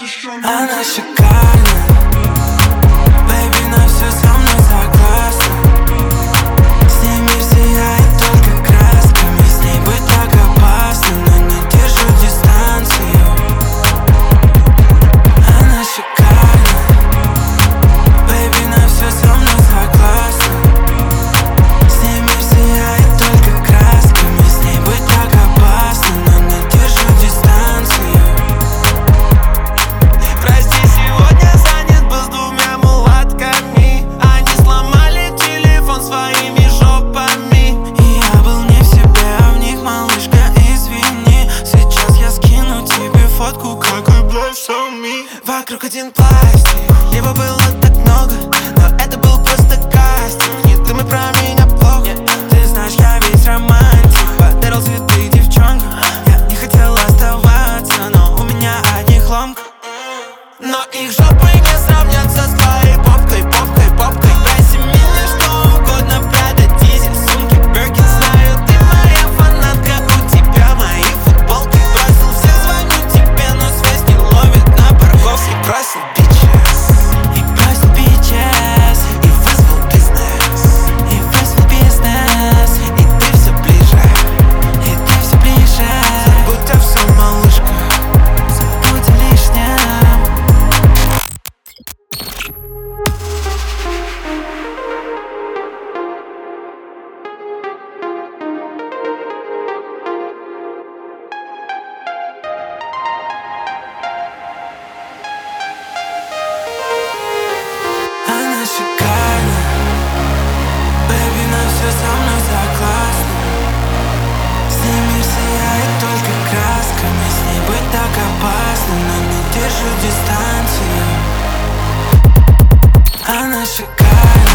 Она шикарна, бэйби, на все со мной согласна. С ней мир сияет только красками. С ней быть так опасно, но не держу дистанцию. Она шикарна, бэйби, на все со мной согласна. С ней мир сияет только красками. С ней быть так опасно, но не держу дистанцию. Прости, сегодня занят был с двумя мулатками. Они сломали телефон своими жопами. И я был не в себе, а в них, малышка, извини. Сейчас я скину тебе фотку, какой bless on me. Вокруг один пластик, его было так много, но это был просто кастинг. Не думай про меня плохо. Ты знаешь, я весь романтик. Подарил цветы девчонкам. Я не хотел оставаться, но у меня одних ломка. Но их жопы не сравнятся с твоей попкой, попкой, попкой. Проси меня что угодно, Прада, дизель, сумки, Биркин. Знаю, ты моя фанатка, у тебя мои футболки. Бросил всех, звоню тебе, но связь не ловит на парковке. Бросил bitches, И бросил bitches, и вызвал бизнес. и вызвал бизнес. И ты все ближе, И ты все ближе. будь овсом, малышка. Забудь о лишнем. Она шикарна, бэйби, на все со мной согласна. С ней мир сияет только красками. С ней быть так опасно, но не держу дистанцию. Она шикарна.